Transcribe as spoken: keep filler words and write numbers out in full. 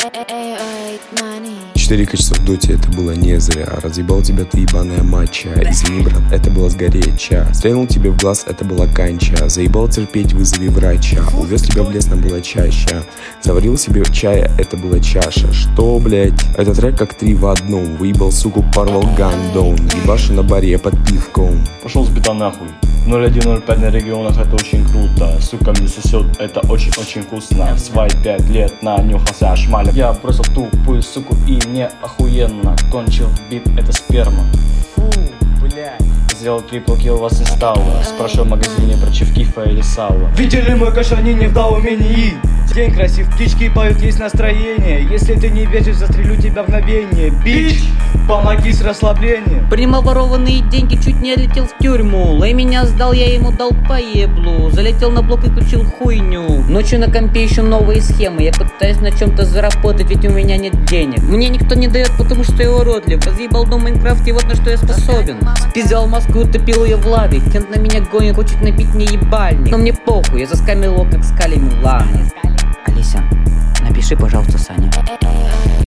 Четыре качества в доте, это было не зря. Разъебал тебя ты, ебаная матча. Извини, брат, это было сгореча. Стрельнул тебе в глаз, это была канча. Заебал терпеть, вызови врача. Увез тебя в лес, нам было чаще. Заварил себе чая, это была чаша. Что, блять? Этот трек как три в одном. Выебал, суку, порвал гандон. Ебашу на баре под пивком. Пошел с бита нахуй. ноль один ноль пять на регионах, это очень круто. Сука, мне сосет, это очень-очень вкусно. В свои пять лет нанюхался шмаля. Я бросил тупую суку и мне охуенно. Кончил бит, это сперма. Фу, блядь. Сделал трипл килл, вас не стало. Спрашиваю в магазине про чевкифа или сало. Видели мы кашани не в доумении. День красив, птички поют, есть настроение. Если ты не веришь, застрелю тебя в мгновение. Бич, помоги с расслаблением. Принимал ворованные деньги, чуть не летел в тюрьму. Лэй меня сдал, я ему дал по еблу. Залетел на блок и включил хуйню. Ночью на компе еще новые схемы. Я пытаюсь на чем-то заработать, ведь у меня нет денег. Мне никто не дает, потому что я уродлив. Разъебал дом в Майнкрафте, вот на что я способен. Спиздил маску, утопил ее в лаве. Кент на меня гонит, хочет набить мне ебальник. Но мне похуй, я заскамил его, как скалями в лавне. Алиса, напиши, пожалуйста, Саня.